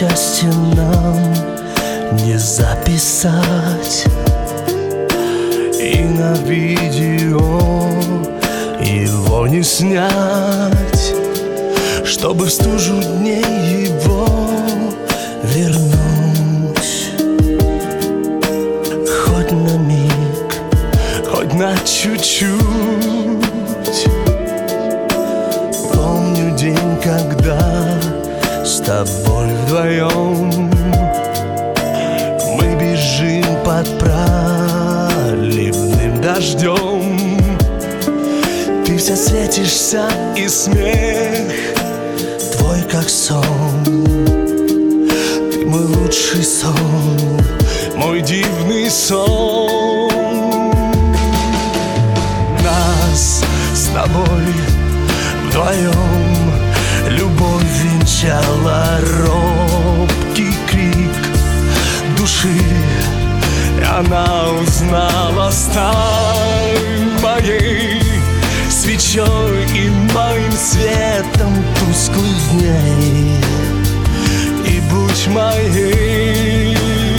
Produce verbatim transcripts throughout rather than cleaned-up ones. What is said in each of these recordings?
счастье нам не записать и на видео его не снять, чтобы в стужу дней его вернуть. Хоть на миг, хоть на чуть-чуть. Помню день, когда с тобой вдвоем мы бежим под проливным дождем. Ты вся светишься, и смех твой как сон. Ты мой лучший сон, мой дивный сон. Нас с тобой вдвоем любовь венчала робкий крик души, и она узнала: стань моей свечой и моим светом тусклых дней, и будь моей.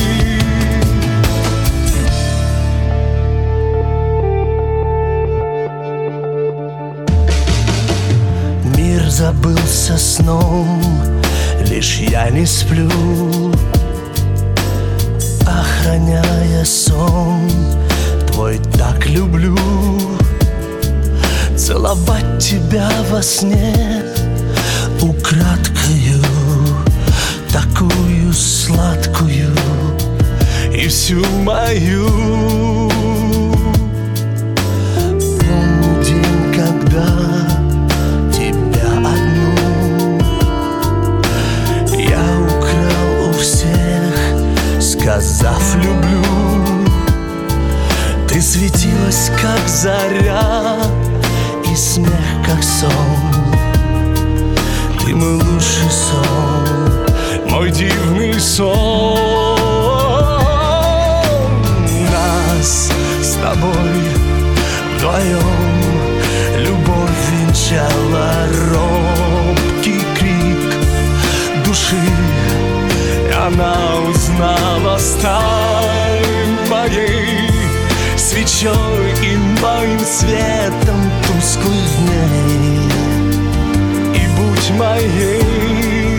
Мир забылся сном, лишь я не сплю, охраняя сон твой так люблю. Целовать тебя во сне украдкою, такую сладкую и всю мою. Помню день, когда тебя одну я украл у всех, сказав люблю. Ты светилась, как заря, и смех, как сон. Ты мой лучший сон, мой дивный сон. Нас с тобой вдвоем любовь венчала робкий крик души, и она узнала: стань моей свечой и моим светом тусклых дней, и будь моей.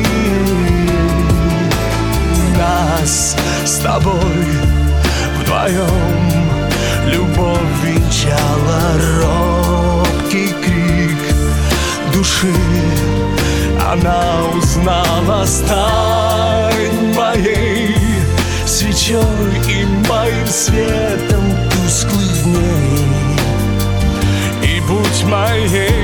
Нас с тобой вдвоем любовь венчала робкий крик души, она узнала: стань моей свечой и моим светом тусклых дней, и будь моей.